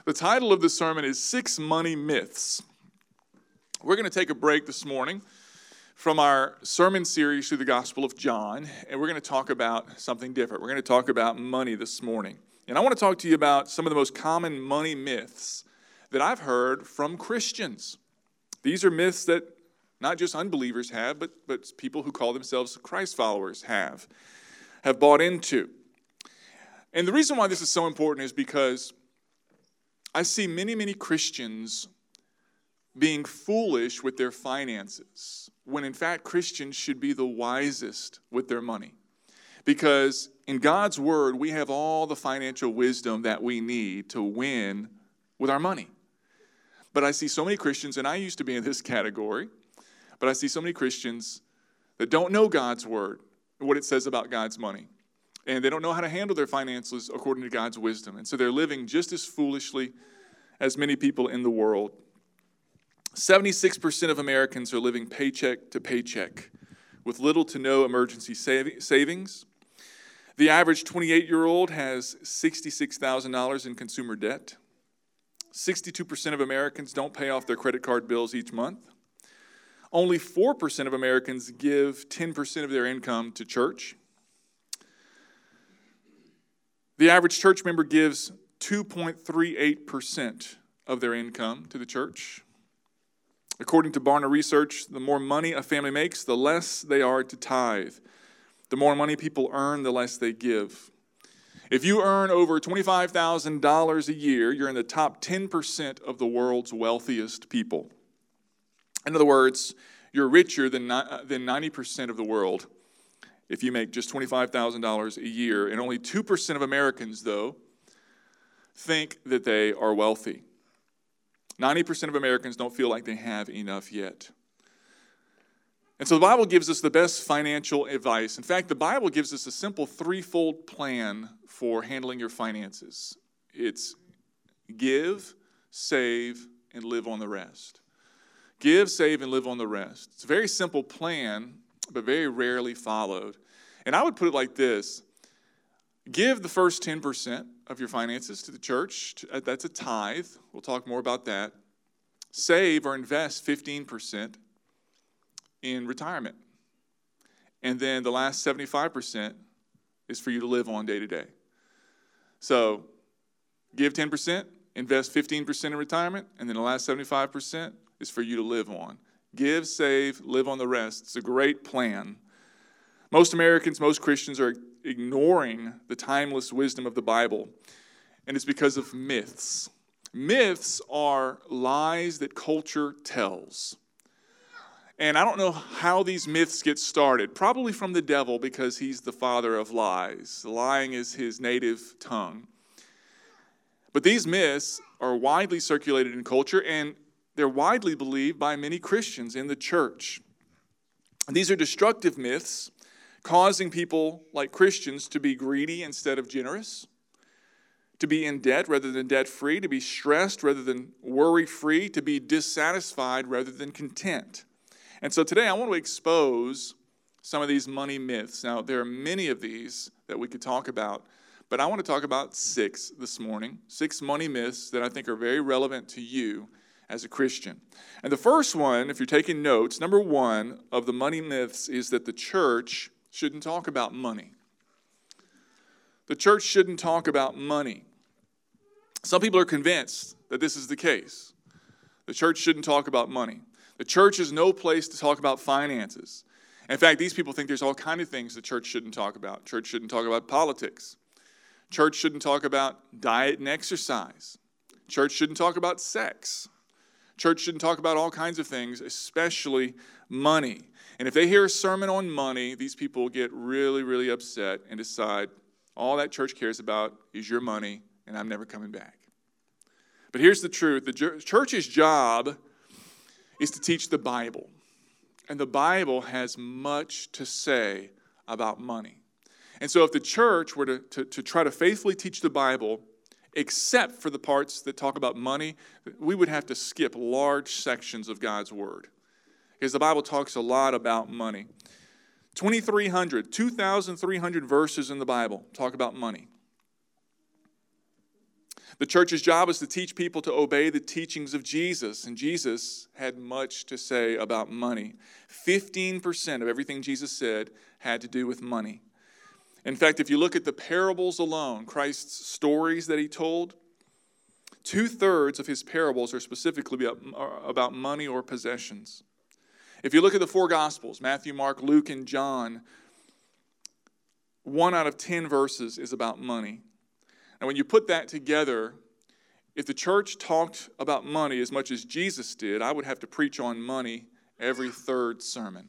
The title of the sermon is 6 Money Myths. We're going to take a break this morning from our sermon series through the Gospel of John, and we're going to talk about something different. We're going to talk about money this morning. And I want to talk to you about some of the most common money myths that I've heard from Christians. These are myths that not just unbelievers have, but people who call themselves Christ followers have bought into. And the reason why this is so important is because I see many Christians being foolish with their finances, when in fact Christians should be the wisest with their money. Because in God's Word, we have all the financial wisdom that we need to win with our money. But I see so many Christians, and I used to be in this category, but I see so many Christians that don't know God's Word, what it says about God's money. And they don't know how to handle their finances according to God's wisdom. And so they're living just as foolishly as many people in the world. 76% of Americans are living paycheck to paycheck with little to no emergency savings. The average 28-year-old has $66,000 in consumer debt. 62% of Americans don't pay off their credit card bills each month. Only 4% of Americans give 10% of their income to church. The average church member gives 2.38% of their income to the church. According to Barna Research, the more money a family makes, the less they are to tithe. The more money people earn, the less they give. If you earn over $25,000 a year, you're in the top 10% of the world's wealthiest people. In other words, you're richer than 90% of the world if you make just $25,000 a year. And only 2% of Americans, though, think that they are wealthy. 90% of Americans don't feel like they have enough yet. And so the Bible gives us the best financial advice. In fact, the Bible gives us a simple threefold plan for handling your finances. It's give, save, and live on the rest. Give, save, and live on the rest. It's a very simple plan, but very rarely followed. And I would put it like this. Give the first 10% of your finances to the church. That's a tithe. We'll talk more about that. Save or invest 15% in retirement. And then the last 75% is for you to live on day to day. So give 10%, invest 15% in retirement, and then the last 75% is for you to live on. Give, save, live on the rest. It's a great plan. Most Americans, most Christians are ignoring the timeless wisdom of the Bible, and it's because of myths. Myths are lies that culture tells. And I don't know how these myths get started. Probably from the devil, because he's the father of lies. Lying is his native tongue. But these myths are widely circulated in culture, and they're widely believed by many Christians in the church. These are destructive myths, causing people like Christians to be greedy instead of generous, to be in debt rather than debt-free, to be stressed rather than worry-free, to be dissatisfied rather than content. And so today I want to expose some of these money myths. Now, there are many of these that we could talk about, but I want to talk about 6 this morning, 6 money myths that I think are very relevant to you as a Christian. And the first one, if you're taking notes, number 1 of the money myths is that the church shouldn't talk about money. The church shouldn't talk about money. Some people are convinced that this is the case. The church shouldn't talk about money. The church is no place to talk about finances. In fact, these people think there's all kinds of things the church shouldn't talk about. Church shouldn't talk about politics. Church shouldn't talk about diet and exercise. Church shouldn't talk about sex. Church shouldn't talk about all kinds of things, especially money. And if they hear a sermon on money, these people get really upset and decide all that church cares about is your money, and I'm never coming back. But here's the truth. The church's job is to teach the Bible. And the Bible has much to say about money. And so if the church were to try to faithfully teach the Bible, except for the parts that talk about money, we would have to skip large sections of God's Word. Because the Bible talks a lot about money. 2,300 verses in the Bible talk about money. The church's job is to teach people to obey the teachings of Jesus, and Jesus had much to say about money. 15% of everything Jesus said had to do with money. In fact, if you look at the parables alone, Christ's stories that he told, 2/3 of his parables are specifically about money or possessions. If you look at the four Gospels, Matthew, Mark, Luke, and John, 1 out of 10 verses is about money. And when you put that together, if the church talked about money as much as Jesus did, I would have to preach on money every third sermon.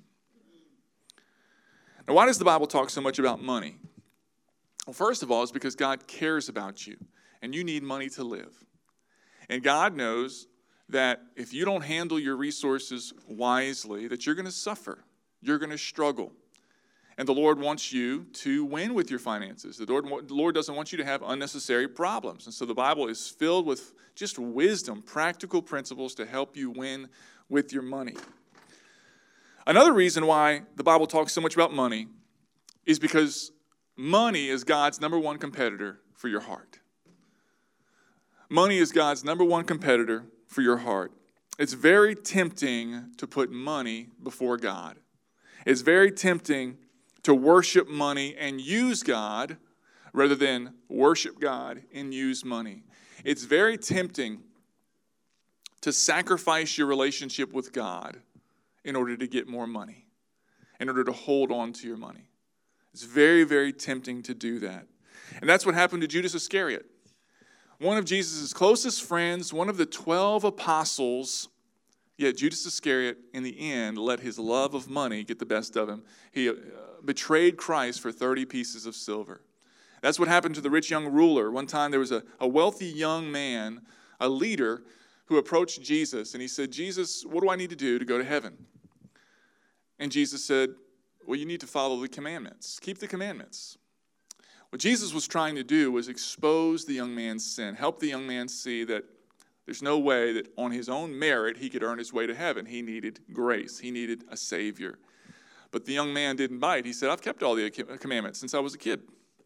Now, why does the Bible talk so much about money? Well, first of all, it's because God cares about you, and you need money to live. And God knows that if you don't handle your resources wisely, that you're going to suffer. You're going to struggle. And the Lord wants you to win with your finances. The Lord doesn't want you to have unnecessary problems. And so the Bible is filled with just wisdom, practical principles to help you win with your money. Another reason why the Bible talks so much about money is because money is God's number one competitor for your heart. Money is God's number one competitor for your heart. It's very tempting to put money before God. It's very tempting to worship money and use God rather than worship God and use money. It's very tempting to sacrifice your relationship with God in order to get more money, in order to hold on to your money. It's very, very tempting to do that. And that's what happened to Judas Iscariot. One of Jesus' closest friends, one of the 12 apostles, yet Judas Iscariot, in the end, let his love of money get the best of him. He betrayed Christ for 30 pieces of silver. That's what happened to the rich young ruler. One time there was a wealthy young man, a leader, who approached Jesus, and he said, "Jesus, what do I need to do to go to heaven?" And Jesus said, "Well, you need to follow the commandments. Keep the commandments." What Jesus was trying to do was expose the young man's sin, help the young man see that there's no way that on his own merit he could earn his way to heaven. He needed grace. He needed a Savior. But the young man didn't bite. He said, "I've kept all the commandments since I was a kid."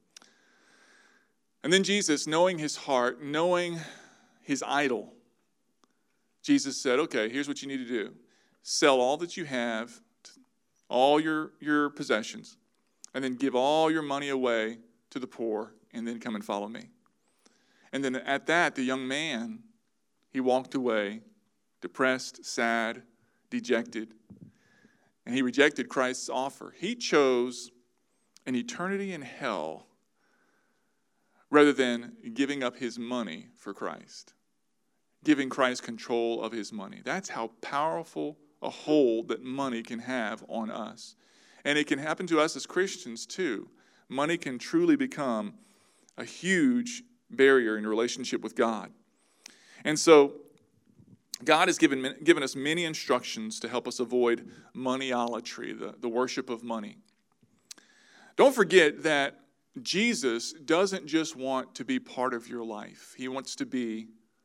And then Jesus, knowing his heart, knowing his idol, Jesus said, "Okay, here's what you need to do. Sell all that you have, all your possessions, and then give all your money away to the poor, and then come and follow me." And then at that, the young man, he walked away depressed, sad, dejected, and he rejected Christ's offer. He chose an eternity in hell rather than giving up his money for Christ, giving Christ control of his money. That's how powerful a hold that money can have on us. And it can happen to us as Christians too. Money can truly become a huge barrier in relationship with God. And so God has given us many instructions to help us avoid moneyology, the worship of money. Don't forget that Jesus doesn't just want to be part of your life. He wants to be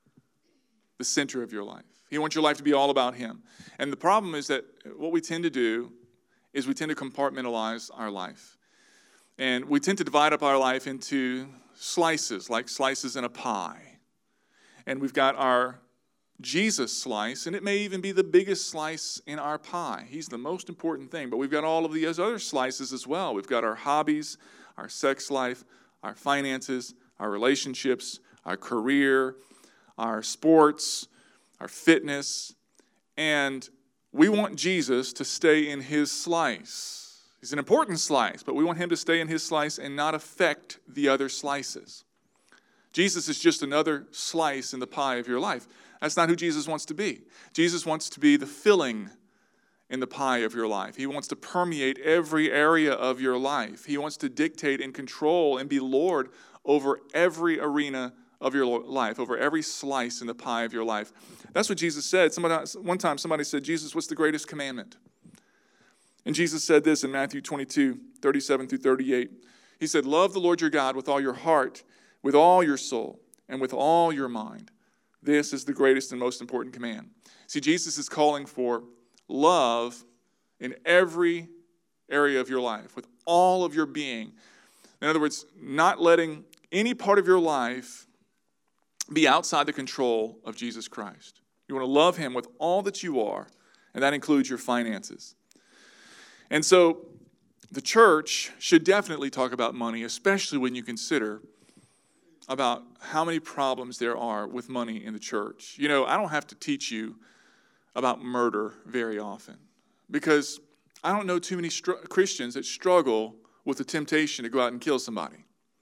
the center of your life. He wants your life to be all about him. And the problem is that what we tend to do is we tend to compartmentalize our life. And we tend to divide up our life into slices, like slices in a pie. And we've got our Jesus slice, and it may even be the biggest slice in our pie. He's the most important thing. But we've got all of the other slices as well. We've got our hobbies, our sex life, our finances, our relationships, our career, our sports, our fitness. And we want Jesus to stay in his slice. He's an important slice, but we want him to stay in his slice and not affect the other slices. Jesus is just another slice in the pie of your life. That's not who Jesus wants to be. Jesus wants to be the filling in the pie of your life. He wants to permeate every area of your life. He wants to dictate and control and be Lord over every arena of your life, over every slice in the pie of your life. That's what Jesus said. One time somebody said, "Jesus, what's the greatest commandment?" And Jesus said this in Matthew 22, 37 through 38. He said, "Love the Lord your God with all your heart, with all your soul, and with all your mind. This is the greatest and most important command." See, Jesus is calling for love in every area of your life, with all of your being. In other words, not letting any part of your life be outside the control of Jesus Christ. You want to love him with all that you are, and that includes your finances. And so the church should definitely talk about money, especially when you consider about how many problems there are with money in the church. You know, I don't have to teach you about murder very often because I don't know too many Christians that struggle with the temptation to go out and kill somebody.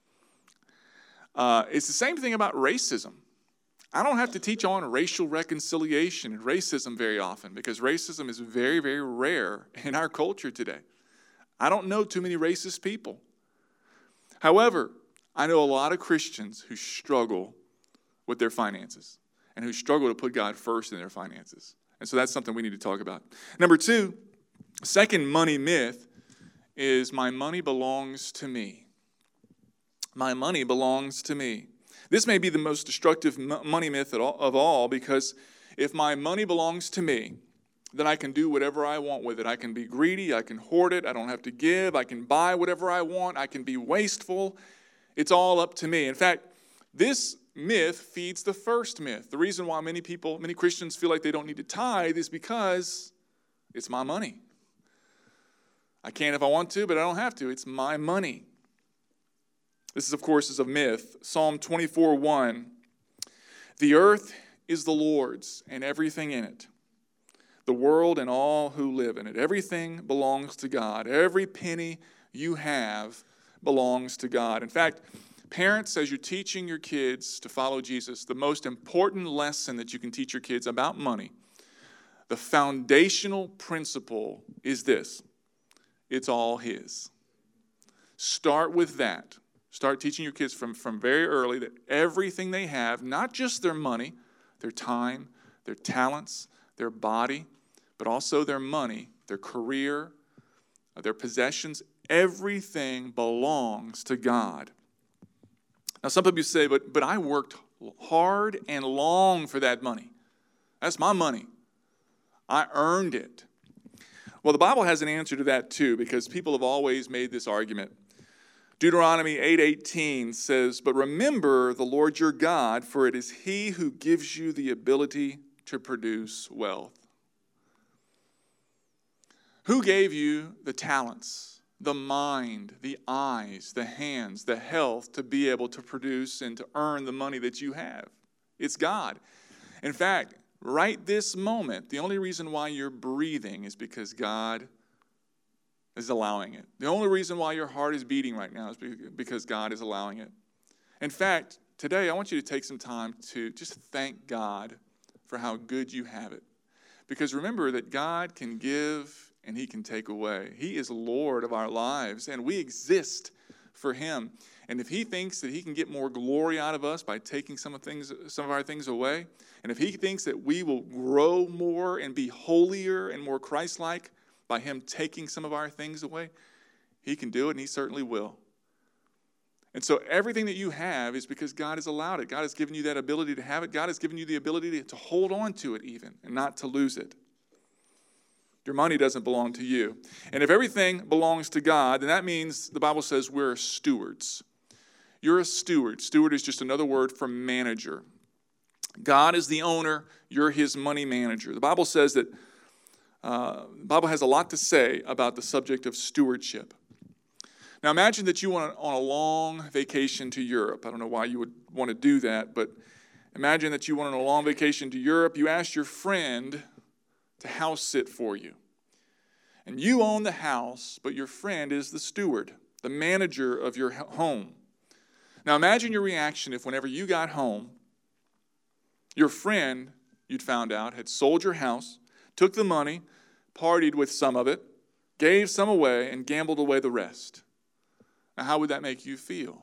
It's the same thing about racism. I don't have to teach on racial reconciliation and racism very often because racism is very, very rare in our culture today. I don't know too many racist people. However, I know a lot of Christians who struggle with their finances and who struggle to put God first in their finances. And so that's something we need to talk about. Number two, second money myth is my money belongs to me. My money belongs to me. This may be the most destructive money myth of all because if my money belongs to me, then I can do whatever I want with it. I can be greedy. I can hoard it. I don't have to give. I can buy whatever I want. I can be wasteful. It's all up to me. In fact, this myth feeds the first myth. The reason why many Christians feel like they don't need to tithe is because it's my money. I can if I want to, but I don't have to. It's my money. This, of course, is a myth. Psalm 24:1. The earth is the Lord's and everything in it, the world and all who live in it. Everything belongs to God. Every penny you have belongs to God. In fact, parents, as you're teaching your kids to follow Jesus, the most important lesson that you can teach your kids about money, the foundational principle is this: it's all His. Start with that. Start teaching your kids from very early that everything they have, not just their money, their time, their talents, their body, but also their money, their career, their possessions, everything belongs to God. Now, some of you say, but I worked hard and long for that money. That's my money. I earned it. Well, the Bible has an answer to that too, because people have always made this argument. Deuteronomy 8:18 says, but remember the Lord your God, for it is He who gives you the ability to produce wealth. Who gave you the talents, the mind, the eyes, the hands, the health to be able to produce and to earn the money that you have? It's God. In fact, right this moment, the only reason why you're breathing is because God is allowing it. The only reason why your heart is beating right now is because God is allowing it. In fact, today I want you to take some time to just thank God for how good you have it. Because remember that God can give and He can take away. He is Lord of our lives, and we exist for Him. And if He thinks that He can get more glory out of us by taking some of our things away, and if He thinks that we will grow more and be holier and more Christ-like by Him taking some of our things away, He can do it, and He certainly will. And so everything that you have is because God has allowed it. God has given you that ability to have it. God has given you the ability to hold on to it even and not to lose it. Your money doesn't belong to you. And if everything belongs to God, then that means the Bible says we're stewards. You're a steward. Steward is just another word for manager. God is the owner. You're His money manager. The Bible says that the Bible has a lot to say about the subject of stewardship. Now imagine that you went on a long vacation to Europe. I don't know why you would want to do that, but imagine that you went on a long vacation to Europe. You asked your friend to house sit for you. And you own the house, but your friend is the steward, the manager of your home. Now imagine your reaction if whenever you got home, your friend, you'd found out, had sold your house, took the money, partied with some of it, gave some away, and gambled away the rest. Now, how would that make you feel?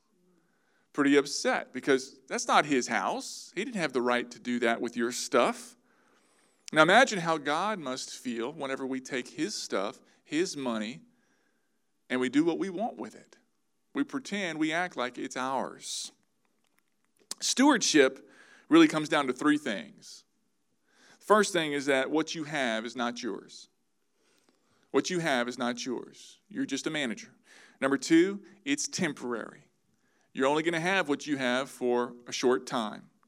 Pretty upset, because that's not his house. He didn't have the right to do that with your stuff. Now, imagine how God must feel whenever we take His stuff, His money, and we do what we want with it. We pretend, we act like it's ours. Stewardship really comes down to three things. First thing is that what you have is not yours. What you have is not yours. You're just a manager. Number two, it's temporary. You're only going to have what you have for a short time.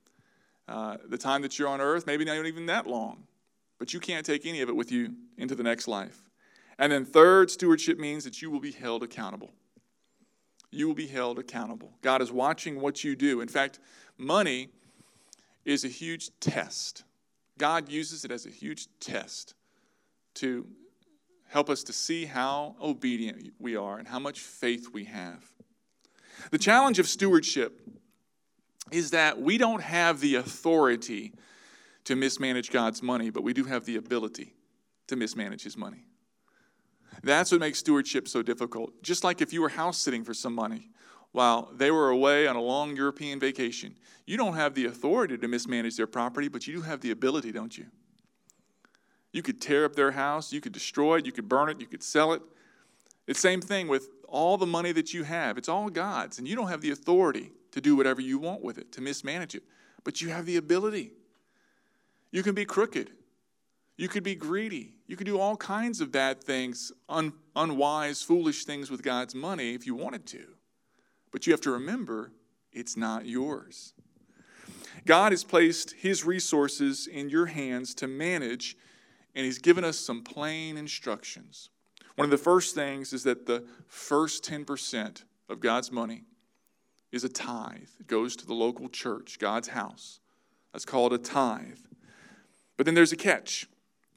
the time that you're on earth, maybe not even that long. But you can't take any of it with you into the next life. And then third, stewardship means that you will be held accountable. You will be held accountable. God is watching what you do. In fact, money is a huge test. God uses it as a huge test to help us to see how obedient we are and how much faith we have. The challenge of stewardship is that we don't have the authority to mismanage God's money, but we do have the ability to mismanage his money. That's what makes stewardship so difficult. Just like if you were house sitting for somebody while they were away on a long European vacation, you don't have the authority to mismanage their property, but you do have the ability, don't you? You could tear up their house, you could destroy it, you could burn it, you could sell it. It's the same thing with all the money that you have. It's all God's, and you don't have the authority to do whatever you want with it, to mismanage it. But you have the ability. You can be crooked. You could be greedy. You could do all kinds of bad things, unwise, foolish things with God's money if you wanted to. But you have to remember, it's not yours. God has placed his resources in your hands to manage, and he's given us some plain instructions. One of the first things is that the first 10% of God's money is a tithe. It goes to the local church, God's house. That's called a tithe. But then there's a catch.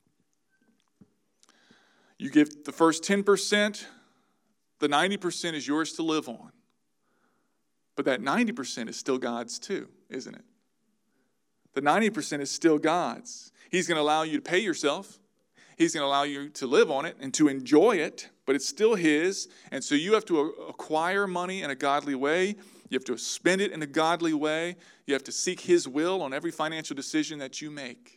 You give the first 10%, the 90% is yours to live on. But that 90% is still God's too, isn't it? The 90% is still God's. He's going to allow you to pay yourself. He's going to allow you to live on it and to enjoy it, but it's still his. And so you have to acquire money in a godly way. You have to spend it in a godly way. You have to seek his will on every financial decision that you make.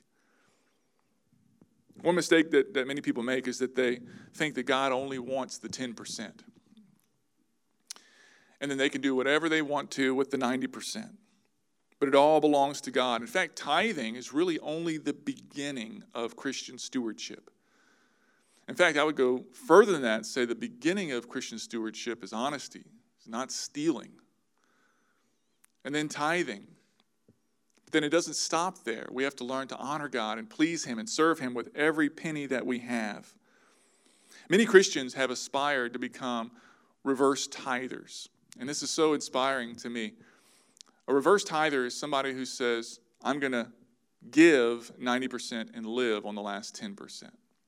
One mistake that many people make is that they think that God only wants the 10%. And then they can do whatever they want to with the 90%. But it all belongs to God. In fact, tithing is really only the beginning of Christian stewardship. In fact, I would go further than that and say the beginning of Christian stewardship is honesty. It's not stealing. And then tithing. But then it doesn't stop there. We have to learn to honor God and please him and serve him with every penny that we have. Many Christians have aspired to become reverse tithers. And this is so inspiring to me. A reverse tither is somebody who says, I'm going to give 90% and live on the last 10%.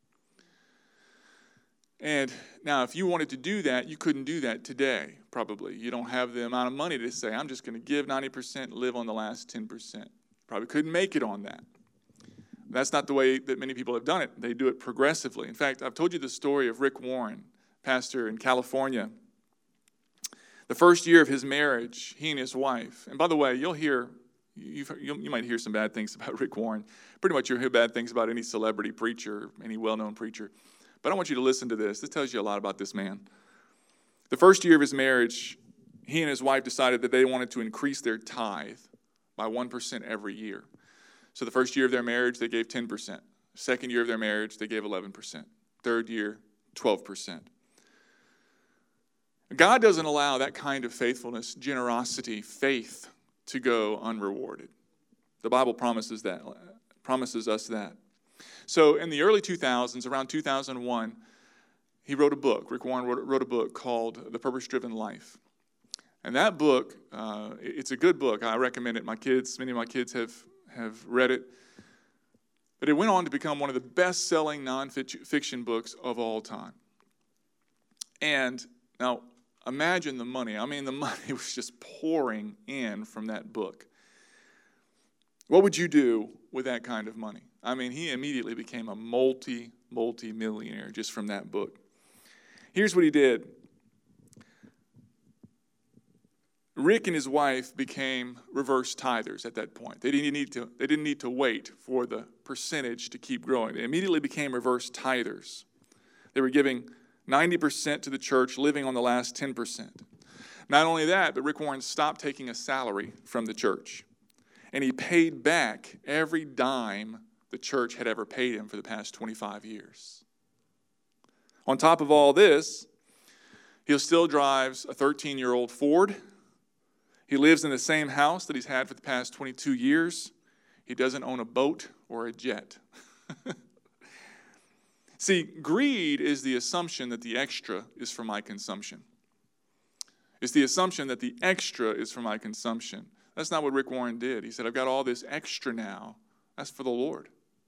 And now, if you wanted to do that, you couldn't do that today, probably. You don't have the amount of money to say, I'm just going to give 90%, live on the last 10%. Probably couldn't make it on that. That's not the way that many people have done it. They do it progressively. In fact, I've told you the story of Rick Warren, pastor in California. The first year of his marriage, he and his wife, and by the way, you might hear some bad things about Rick Warren. Pretty much you'll hear bad things about any celebrity preacher, any well-known preacher. But I want you to listen to this. This tells you a lot about this man. The first year of his marriage, he and his wife decided that they wanted to increase their tithe by 1% every year. So the first year of their marriage, they gave 10%. Second year of their marriage, they gave 11%. Third year, 12%. God doesn't allow that kind of faithfulness, generosity, faith to go unrewarded. The Bible promises us that. So in the early 2000s, around 2001, he wrote a book. Rick Warren wrote a book called The Purpose-Driven Life. And that book, it's a good book. I recommend it. Many of my kids have read it. But it went on to become one of the best-selling nonfiction books of all time. And now, imagine the money. I mean, the money was just pouring in from that book. What would you do with that kind of money? I mean, he immediately became a multi-millionaire just from that book. Here's what he did. Rick and his wife became reverse tithers at that point. They didn't need to wait for the percentage to keep growing. They immediately became reverse tithers. They were giving 90% to the church, living on the last 10%. Not only that, but Rick Warren stopped taking a salary from the church. And he paid back every dime the church had ever paid him for the past 25 years. On top of all this, he still drives a 13-year-old Ford. He lives in the same house that he's had for the past 22 years. He doesn't own a boat or a jet. See, greed is the assumption that the extra is for my consumption. It's the assumption that the extra is for my consumption. That's not what Rick Warren did. He said, I've got all this extra now. That's for the Lord.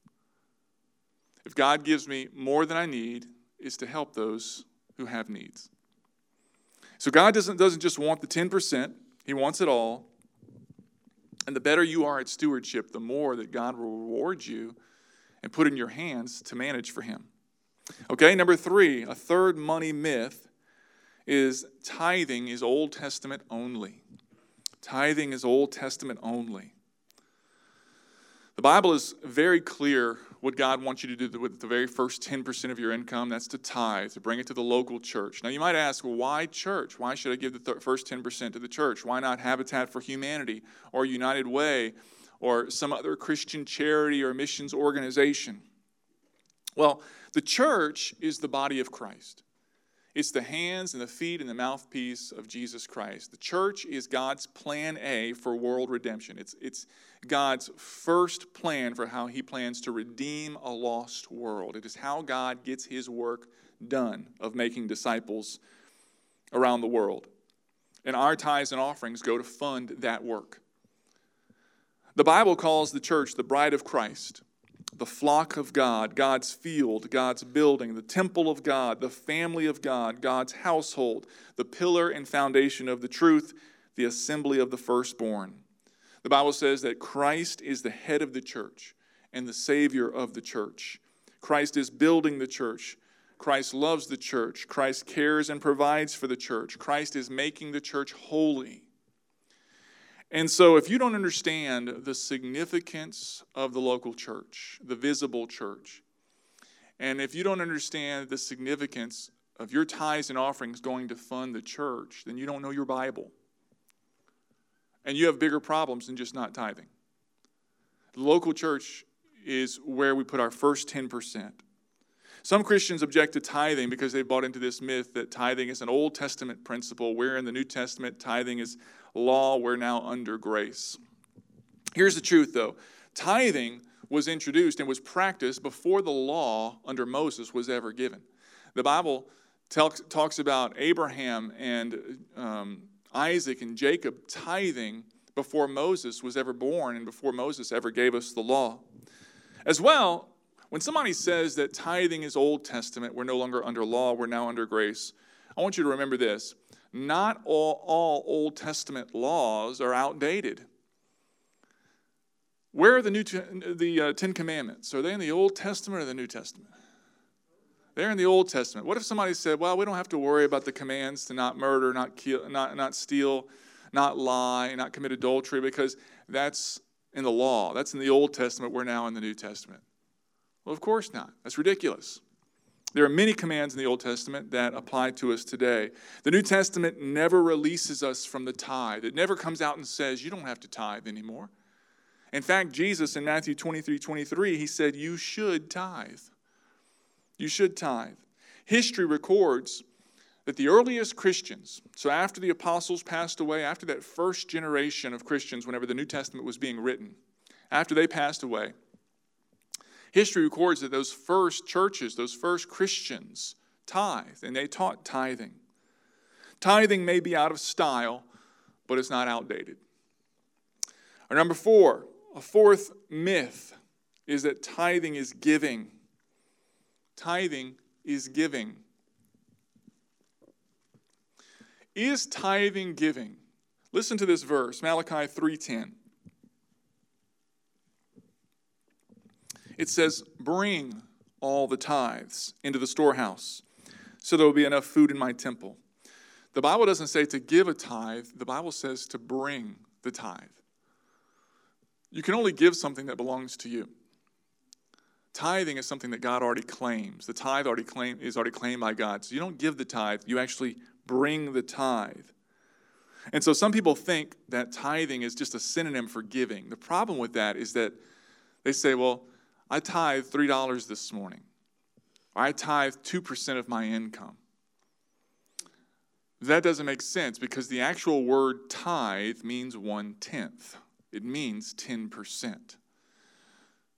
If God gives me more than I need, it's to help those who have needs. So God doesn't just want the 10%. He wants it all. And the better you are at stewardship, the more that God will reward you and put in your hands to manage for him. Okay, number 3, a third money myth is tithing is Old Testament only. Tithing is Old Testament only. The Bible is very clear what God wants you to do with the very first 10% of your income. That's to tithe, to bring it to the local church. Now you might ask, well, why church? Why should I give the first 10% to the church? Why not Habitat for Humanity or United Way or some other Christian charity or missions organization? Well, the church is the body of Christ. It's the hands and the feet and the mouthpiece of Jesus Christ. The church is God's plan A for world redemption. It's God's first plan for how he plans to redeem a lost world. It is how God gets his work done of making disciples around the world. And our tithes and offerings go to fund that work. The Bible calls the church the bride of Christ, the flock of God, God's field, God's building, the temple of God, the family of God, God's household, the pillar and foundation of the truth, the assembly of the firstborn. The Bible says that Christ is the head of the church and the Savior of the church. Christ is building the church. Christ loves the church. Christ cares and provides for the church. Christ is making the church holy. And so if you don't understand the significance of the local church, the visible church, and if you don't understand the significance of your tithes and offerings going to fund the church, then you don't know your Bible. And you have bigger problems than just not tithing. The local church is where we put our first 10%. Some Christians object to tithing because they've bought into this myth that tithing is an Old Testament principle. We're in the New Testament. Tithing is law. We're now under grace. Here's the truth, though. Tithing was introduced and was practiced before the law under Moses was ever given. The Bible talks about Abraham and Isaac and Jacob tithing before Moses was ever born and before Moses ever gave us the law. As well, when somebody says that tithing is Old Testament, we're no longer under law, we're now under grace, I want you to remember this. Not all Old Testament laws are outdated. Where are the Ten Commandments? Are they in the Old Testament or the New Testament? They're in the Old Testament. What if somebody said, well, we don't have to worry about the commands to not murder, not kill, not steal, not lie, not commit adultery, because that's in the law. That's in the Old Testament. We're now in the New Testament. Well, of course not. That's ridiculous. There are many commands in the Old Testament that apply to us today. The New Testament never releases us from the tithe. It never comes out and says, you don't have to tithe anymore. In fact, Jesus in Matthew 23:23, he said, you should tithe. You should tithe. History records that the earliest Christians, so after the apostles passed away, after that first generation of Christians, whenever the New Testament was being written, after they passed away, history records that those first churches, those first Christians, tithed, and they taught tithing. Tithing may be out of style, but it's not outdated. Or number 4, a fourth myth is that tithing is giving. Tithing is giving. Is tithing giving? Listen to this verse, Malachi 3:10. It says, bring all the tithes into the storehouse, so there will be enough food in my temple. The Bible doesn't say to give a tithe. The Bible says to bring the tithe. You can only give something that belongs to you. Tithing is something that God already claims. The tithe is already claimed by God. So you don't give the tithe, you actually bring the tithe. And so some people think that tithing is just a synonym for giving. The problem with that is that they say, well, I tithe $3 this morning. Or I tithe 2% of my income. That doesn't make sense because the actual word tithe means 1/10. It means 10%.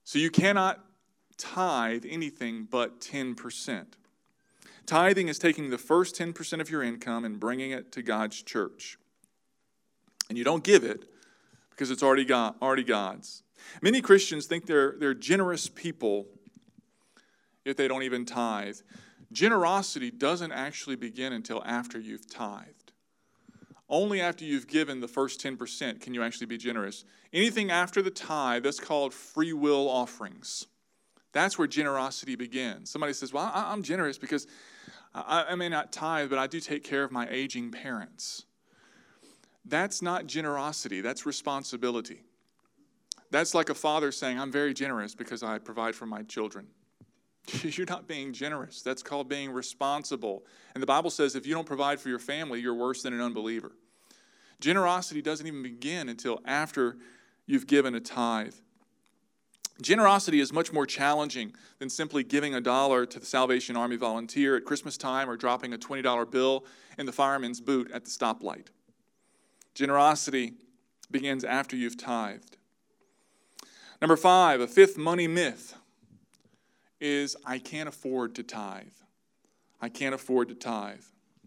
So you cannot tithe anything but 10%. Tithing is taking the first 10% of your income and bringing it to God's church. And you don't give it because it's already God's. Many Christians think they're generous people if they don't even tithe. Generosity doesn't actually begin until after you've tithed. Only after you've given the first 10% can you actually be generous. Anything after the tithe, that's called free will offerings. That's where generosity begins. Somebody says, well, I'm generous because I may not tithe, but I do take care of my aging parents. That's not generosity. That's responsibility. That's like a father saying, I'm very generous because I provide for my children. You're not being generous. That's called being responsible. And the Bible says if you don't provide for your family, you're worse than an unbeliever. Generosity doesn't even begin until after you've given a tithe. Generosity is much more challenging than simply giving $1 to the Salvation Army volunteer at Christmas time or dropping a $20 bill in the fireman's boot at the stoplight. Generosity begins after you've tithed. Number 5, a fifth money myth is I can't afford to tithe. I can't afford to tithe.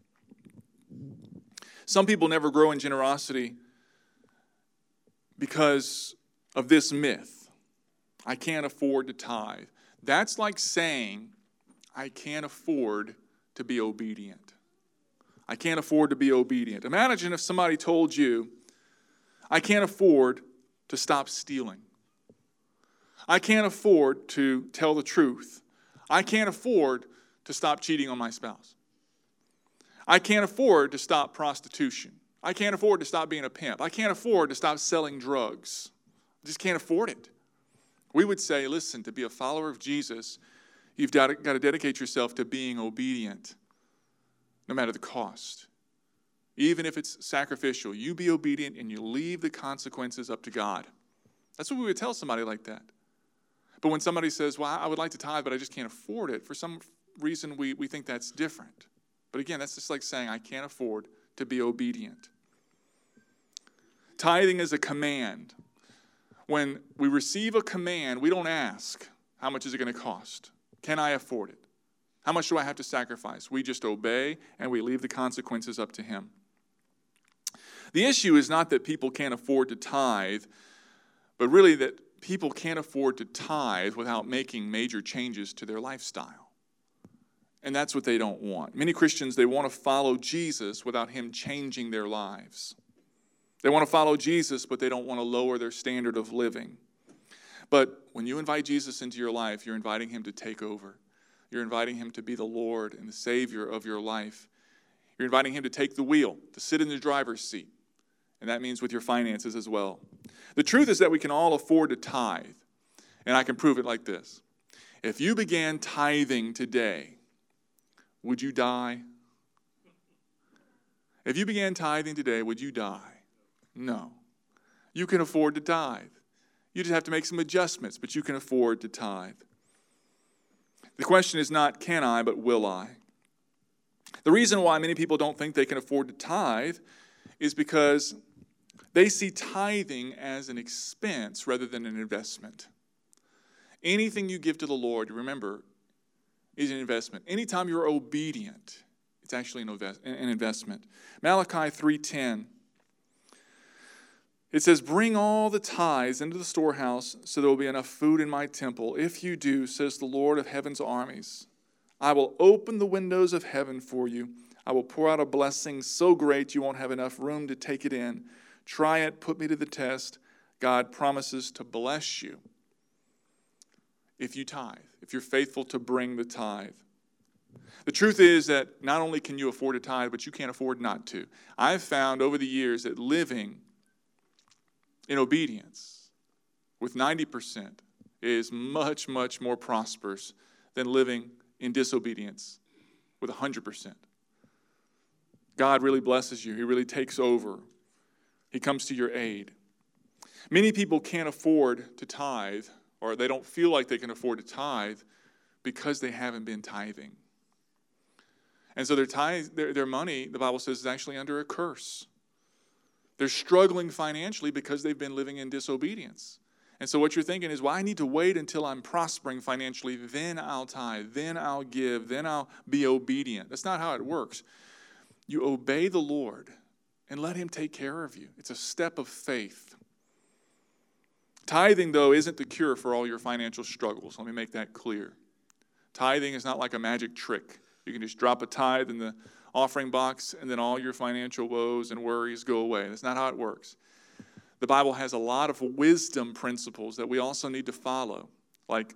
Some people never grow in generosity because of this myth. I can't afford to tithe. That's like saying I can't afford to be obedient. I can't afford to be obedient. Imagine if somebody told you, I can't afford to stop stealing. I can't afford to tell the truth. I can't afford to stop cheating on my spouse. I can't afford to stop prostitution. I can't afford to stop being a pimp. I can't afford to stop selling drugs. I just can't afford it. We would say, listen, to be a follower of Jesus, you've got to dedicate yourself to being obedient, no matter the cost. Even if it's sacrificial, you be obedient and you leave the consequences up to God. That's what we would tell somebody like that. But when somebody says, well, I would like to tithe, but I just can't afford it, for some reason we think that's different. But again, that's just like saying I can't afford to be obedient. Tithing is a command. When we receive a command, we don't ask, how much is it going to cost? Can I afford it? How much do I have to sacrifice? We just obey and we leave the consequences up to Him. The issue is not that people can't afford to tithe, but really that people can't afford to tithe without making major changes to their lifestyle. And that's what they don't want. Many Christians, they want to follow Jesus without Him changing their lives. They want to follow Jesus, but they don't want to lower their standard of living. But when you invite Jesus into your life, you're inviting Him to take over. You're inviting Him to be the Lord and the Savior of your life. You're inviting Him to take the wheel, to sit in the driver's seat. And that means with your finances as well. The truth is that we can all afford to tithe. And I can prove it like this. If you began tithing today, would you die? If you began tithing today, would you die? No. You can afford to tithe. You just have to make some adjustments, but you can afford to tithe. The question is not can I, but will I? The reason why many people don't think they can afford to tithe is because they see tithing as an expense rather than an investment. Anything you give to the Lord, remember, is an investment. Anytime you're obedient, it's actually an investment. Malachi 3:10. It says, bring all the tithes into the storehouse so there will be enough food in my temple. If you do, says the Lord of heaven's armies, I will open the windows of heaven for you. I will pour out a blessing so great you won't have enough room to take it in. Try it, put me to the test. God promises to bless you if you tithe, if you're faithful to bring the tithe. The truth is that not only can you afford to tithe, but you can't afford not to. I've found over the years that living in obedience with 90% is much, much more prosperous than living in disobedience with 100%. God really blesses you. He really takes over. He comes to your aid. Many people can't afford to tithe, or they don't feel like they can afford to tithe because they haven't been tithing. And so their money, the Bible says, is actually under a curse. They're struggling financially because they've been living in disobedience. And so what you're thinking is, well, I need to wait until I'm prospering financially, then I'll tithe, then I'll give, then I'll be obedient. That's not how it works. You obey the Lord and let him take care of you. It's a step of faith. Tithing, though, isn't the cure for all your financial struggles. Let me make that clear. Tithing is not like a magic trick. You can just drop a tithe in the offering box and then all your financial woes and worries go away. That's not how it works. The Bible has a lot of wisdom principles that we also need to follow, like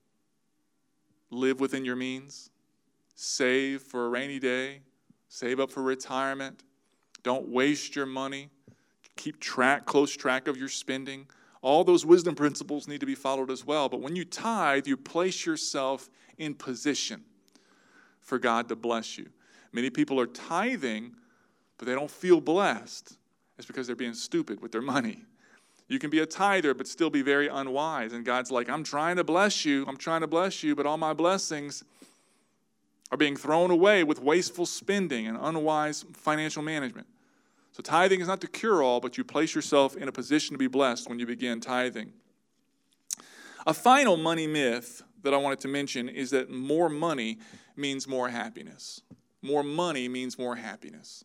live within your means, save for a rainy day, save up for retirement, don't waste your money, keep close track of your spending. All those wisdom principles need to be followed as well. But when you tithe, you place yourself in position for God to bless you. Many people are tithing, but they don't feel blessed. It's because they're being stupid with their money. You can be a tither, but still be very unwise. And God's like, I'm trying to bless you, but all my blessings are being thrown away with wasteful spending and unwise financial management. So tithing is not the cure-all, but you place yourself in a position to be blessed when you begin tithing. A final money myth that I wanted to mention is that more money means more happiness. More money means more happiness.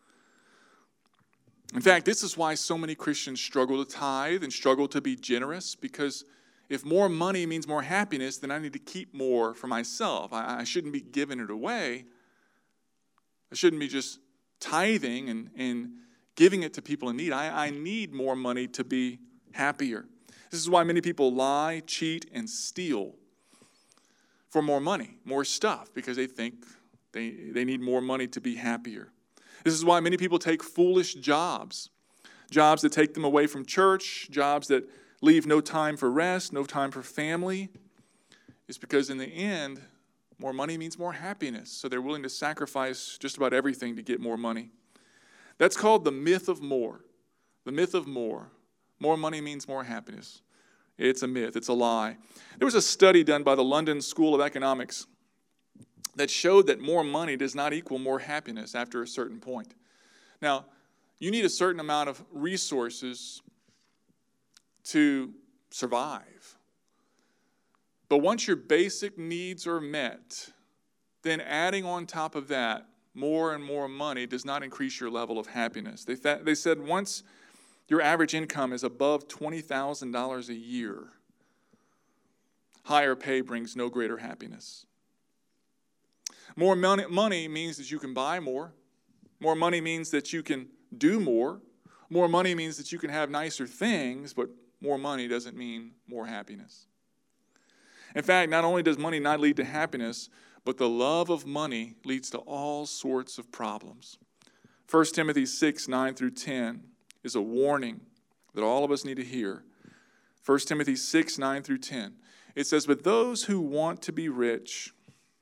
In fact, this is why so many Christians struggle to tithe and struggle to be generous, because if more money means more happiness, then I need to keep more for myself. I shouldn't be giving it away. I shouldn't be just tithing and giving it to people in need. I need more money to be happier. This is why many people lie, cheat, and steal for more money, more stuff, because they think they need more money to be happier. This is why many people take foolish jobs that take them away from church, jobs that leave no time for rest, no time for family. It's because in the end, more money means more happiness. So they're willing to sacrifice just about everything to get more money. That's called the myth of more. The myth of more. More money means more happiness. It's a myth. It's a lie. There was a study done by the London School of Economics that showed that more money does not equal more happiness after a certain point. Now, you need a certain amount of resources to survive. But once your basic needs are met, then adding on top of that more and more money does not increase your level of happiness. They said once your average income is above $20,000 a year, higher pay brings no greater happiness. More money means that you can buy more. More money means that you can do more. More money means that you can have nicer things, but more money doesn't mean more happiness. In fact, not only does money not lead to happiness, but the love of money leads to all sorts of problems. 1 Timothy 6, 9 through 10 is a warning that all of us need to hear. 1 Timothy 6, 9 through 10. It says, but those who want to be rich,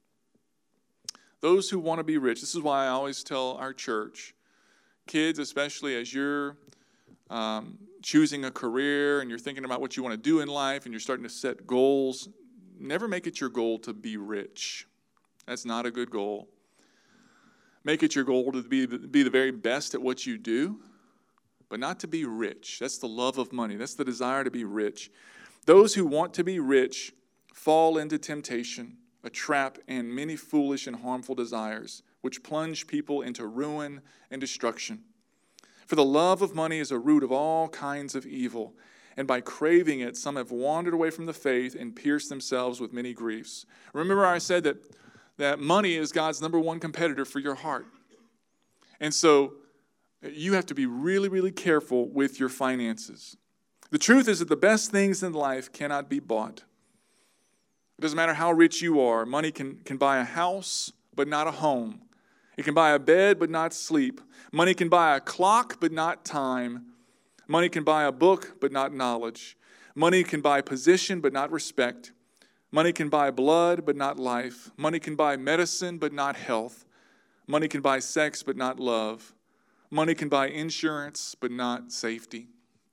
this is why I always tell our church, kids, especially as you're choosing a career and you're thinking about what you want to do in life and you're starting to set goals, never make it your goal to be rich. That's not a good goal. Make it your goal to be the very best at what you do, but not to be rich. That's the love of money. That's the desire to be rich. Those who want to be rich fall into temptation, a trap, and many foolish and harmful desires, which plunge people into ruin and destruction. For the love of money is a root of all kinds of evil, and by craving it, some have wandered away from the faith and pierced themselves with many griefs. Remember I said that money is God's number one competitor for your heart. And so you have to be really, really careful with your finances. The truth is that the best things in life cannot be bought. It doesn't matter how rich you are. Money can buy a house, but not a home. It can buy a bed, but not sleep. Money can buy a clock, but not time. Money can buy a book, but not knowledge. Money can buy position, but not respect. Money can buy blood, but not life. Money can buy medicine, but not health. Money can buy sex, but not love. Money can buy insurance, but not safety.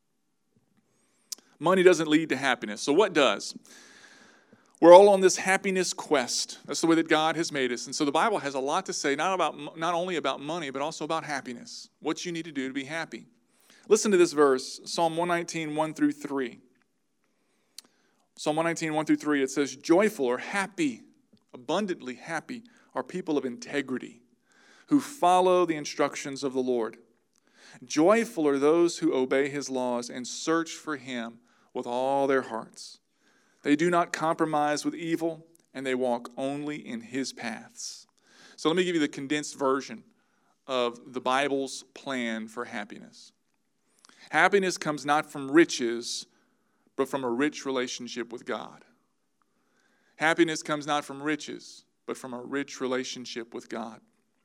Money doesn't lead to happiness. So what does? We're all on this happiness quest. That's the way that God has made us. And so the Bible has a lot to say, not only about money, but also about happiness. What you need to do to be happy. Listen to this verse, Psalm 119, 1 through 3. Psalm 119, 1 through 3, it says, joyful or happy, abundantly happy are people of integrity who follow the instructions of the Lord. Joyful are those who obey his laws and search for him with all their hearts. They do not compromise with evil, and they walk only in his paths. So let me give you the condensed version of the Bible's plan for happiness. Happiness comes not from riches, but from a rich relationship with God. Happiness comes not from riches, but from a rich relationship with God.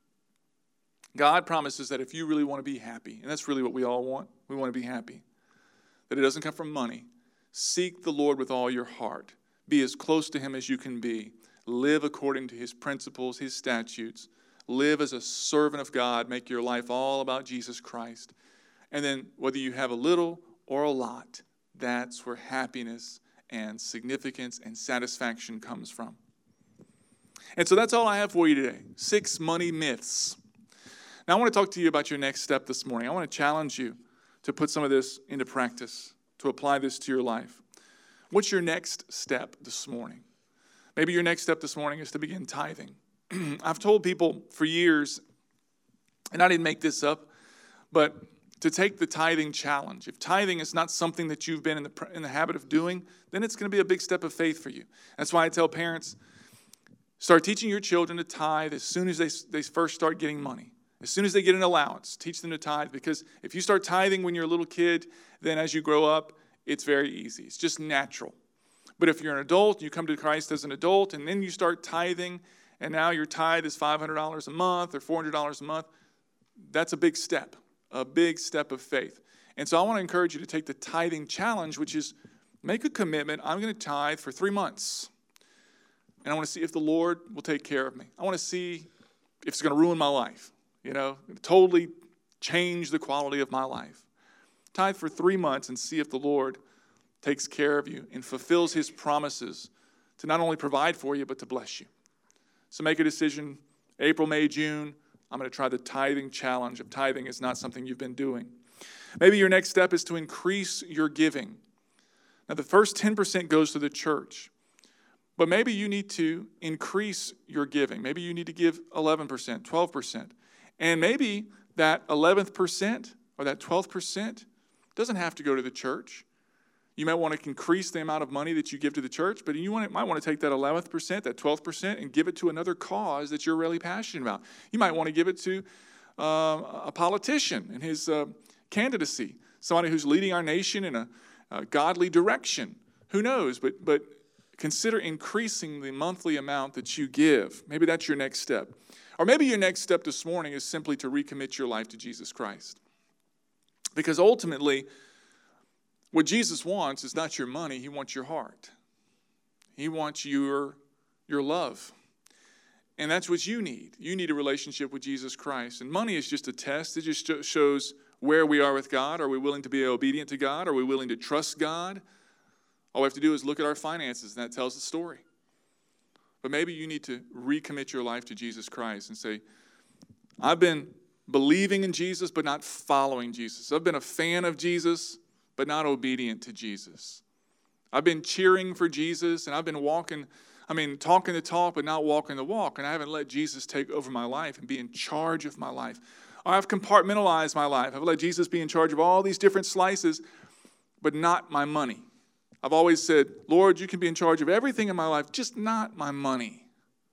God promises that if you really want to be happy, and that's really what we all want, we want to be happy, that it doesn't come from money. Seek the Lord with all your heart. Be as close to him as you can be. Live according to his principles, his statutes. Live as a servant of God. Make your life all about Jesus Christ. And then whether you have a little or a lot, that's where happiness and significance and satisfaction comes from. And so that's all I have for you today. 6 money myths. Now I want to talk to you about your next step this morning. I want to challenge you to put some of this into practice, to apply this to your life. What's your next step this morning? Maybe your next step this morning is to begin tithing. I've told people for years, and I didn't make this up, but to take the tithing challenge. If tithing is not something that you've been in the habit of doing, then it's going to be a big step of faith for you. That's why I tell parents, start teaching your children to tithe as soon as they first start getting money. As soon as they get an allowance, teach them to tithe. Because if you start tithing when you're a little kid, then as you grow up, it's very easy. It's just natural. But if you're an adult, you come to Christ as an adult, and then you start tithing, and now your tithe is $500 a month or $400 a month, that's a big step of faith. And so I want to encourage you to take the tithing challenge, which is make a commitment. I'm going to tithe for 3 months. And I want to see if the Lord will take care of me. I want to see if it's going to ruin my life, totally change the quality of my life. Tithe for 3 months and see if the Lord takes care of you and fulfills his promises to not only provide for you, but to bless you. So make a decision, April, May, June, I'm going to try the tithing challenge. If tithing is not something you've been doing. Maybe your next step is to increase your giving. Now, the first 10% goes to the church. But maybe you need to increase your giving. Maybe you need to give 11%, 12%. And maybe that 11% or that 12% doesn't have to go to the church. You might want to increase the amount of money that you give to the church, but you might want to take that 11%, that 12%, and give it to another cause that you're really passionate about. You might want to give it to a politician in his candidacy, somebody who's leading our nation in a godly direction. Who knows? But consider increasing the monthly amount that you give. Maybe that's your next step. Or maybe your next step this morning is simply to recommit your life to Jesus Christ. Because ultimately, what Jesus wants is not your money. He wants your heart. He wants your love. And that's what you need. You need a relationship with Jesus Christ. And money is just a test. It just shows where we are with God. Are we willing to be obedient to God? Are we willing to trust God? All we have to do is look at our finances, and that tells the story. But maybe you need to recommit your life to Jesus Christ and say, I've been believing in Jesus, but not following Jesus. I've been a fan of Jesus, but not obedient to Jesus. I've been cheering for Jesus, and I've been talking the talk, but not walking the walk. And I haven't let Jesus take over my life and be in charge of my life. Or I've compartmentalized my life. I've let Jesus be in charge of all these different slices, but not my money. I've always said, Lord, you can be in charge of everything in my life, just not my money.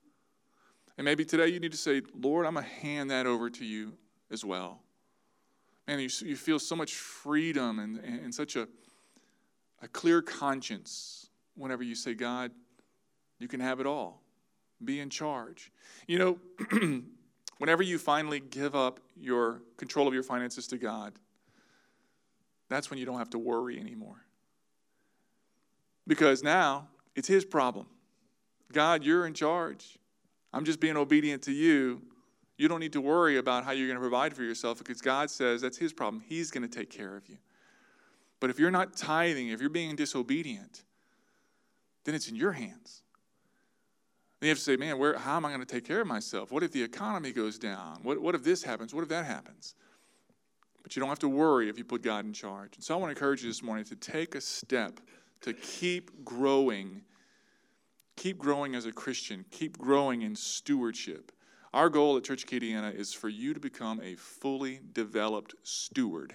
And maybe today you need to say, Lord, I'm going to hand that over to you as well. Man, you feel so much freedom and such a clear conscience whenever you say, God, you can have it all. Be in charge. Whenever you finally give up your control of your finances to God, that's when you don't have to worry anymore. Because now it's his problem. God, you're in charge. I'm just being obedient to you. You don't need to worry about how you're going to provide for yourself because God says that's his problem. He's going to take care of you. But if you're not tithing, if you're being disobedient, then it's in your hands. Then you have to say, man, how am I going to take care of myself? What if the economy goes down? What if this happens? What if that happens? But you don't have to worry if you put God in charge. And so I want to encourage you this morning to take a step to keep growing as a Christian, keep growing in stewardship. Our goal at Church Acadiana is for you to become a fully developed steward.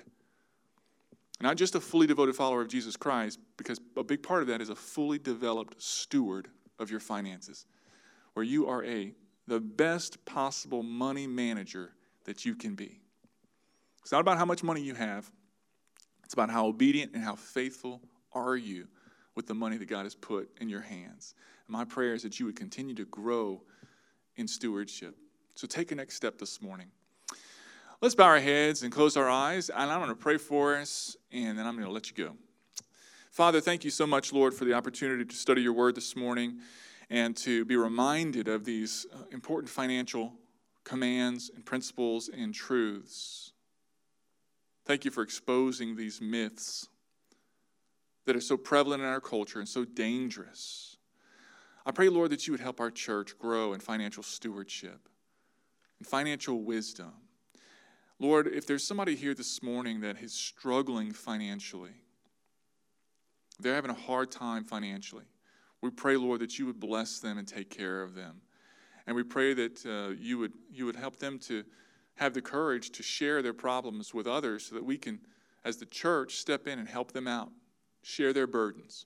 Not just a fully devoted follower of Jesus Christ, because a big part of that is a fully developed steward of your finances, where you are the best possible money manager that you can be. It's not about how much money you have. It's about how obedient and how faithful are you with the money that God has put in your hands. And my prayer is that you would continue to grow in stewardship. So take a next step this morning. Let's bow our heads and close our eyes, and I'm going to pray for us, and then I'm going to let you go. Father, thank you so much, Lord, for the opportunity to study your word this morning and to be reminded of these important financial commands and principles and truths. Thank you for exposing these myths that are so prevalent in our culture and so dangerous. I pray, Lord, that you would help our church grow in financial stewardship and financial wisdom. Lord, if there's somebody here this morning that is struggling financially, they're having a hard time financially, we pray, Lord, that you would bless them and take care of them. And we pray that you would help them to have the courage to share their problems with others so that we can, as the church, step in and help them out, share their burdens.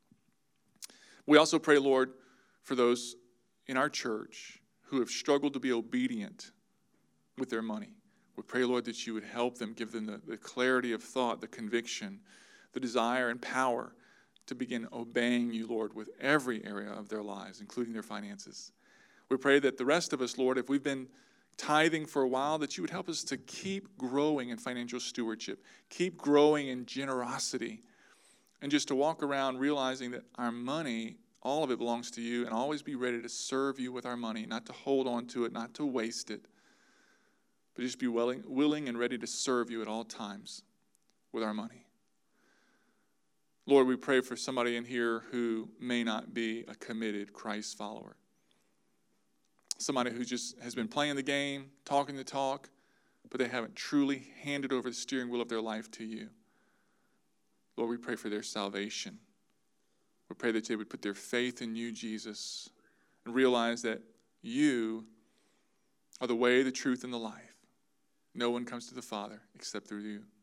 We also pray, Lord, for those in our church who have struggled to be obedient with their money. We pray, Lord, that you would help them, give them the clarity of thought, the conviction, the desire and power to begin obeying you, Lord, with every area of their lives, including their finances. We pray that the rest of us, Lord, if we've been tithing for a while, that you would help us to keep growing in financial stewardship, keep growing in generosity, and just to walk around realizing that our money, all of it belongs to you, and always be ready to serve you with our money, not to hold on to it, not to waste it, but just be willing and ready to serve you at all times with our money. Lord, we pray for somebody in here who may not be a committed Christ follower. Somebody who just has been playing the game, talking the talk, but they haven't truly handed over the steering wheel of their life to you. Lord, we pray for their salvation. We pray that they would put their faith in you, Jesus, and realize that you are the way, the truth, and the life. No one comes to the Father except through you.